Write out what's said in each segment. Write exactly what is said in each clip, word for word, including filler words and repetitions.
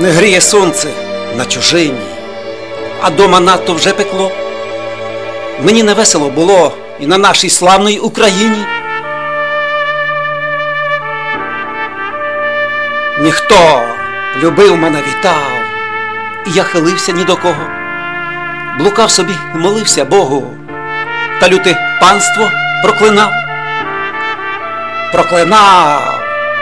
Не гріє сонце на чужині, а дома надто вже пекло. Мені не весело було і на нашій славній Україні. Ніхто любив мене, вітав, і я хилився ні до кого. Блукав собі і молився Богу, та люте панство проклинав. Проклинав.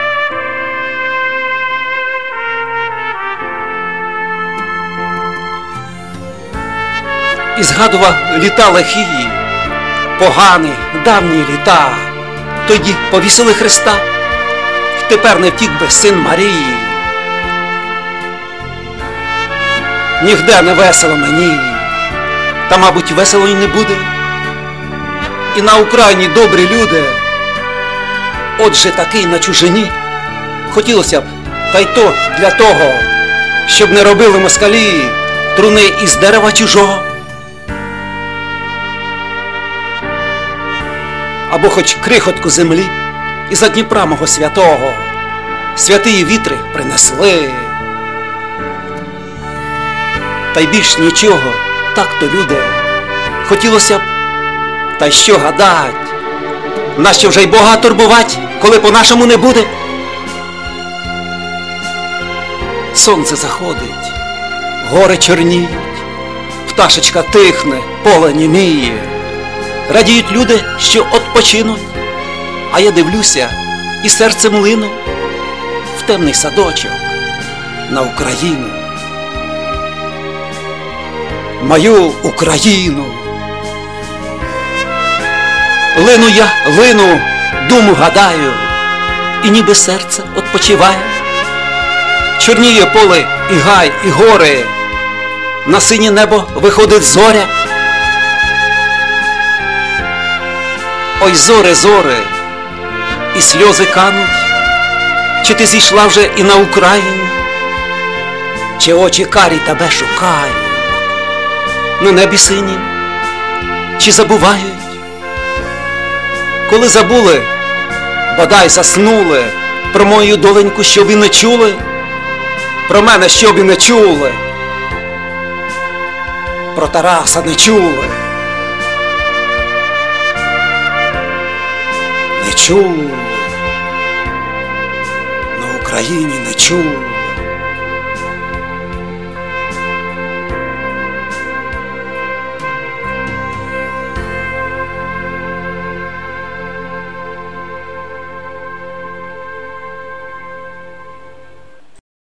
І згадував літа лихі, погані, давні літа. Тоді повісили Христа, і тепер не втік би син Марії. Нігде не весело мені, та, мабуть, весело й не буде. І на Україні добрі люди, отже такий на чужині. Хотілося б, та й то для того, щоб не робили москалі труни із дерева чужого. Або хоч крихотку землі із-за Дніпра мого святого святії вітри принесли. Та й більш нічого, так-то, люди, хотілося б, та й що гадать, нащо вже й Бога турбувать, коли по-нашому не буде? Сонце заходить, гори чорніють, пташечка тихне, поле німіє. Радіють люди, що odpoчинуть, а я дивлюся і серцем лину в темний садочок на Україну. Мою Україну. Лину я, лину, думу гадаю, і ніби серце odpoчиває. Чорніє поле і гай, і гори, на синє небо виходить зоря. Ой, зоре, зоре, і сльози кануть, чи ти зійшла вже і на Україну, чи очі карі тебе шукають на небі синім, чи забувають? Коли забули, бодай заснули про мою доленьку, щоб і не чули, про мене, щоб і не чули, про Тараса не чули. Не чули, на Україні не чули.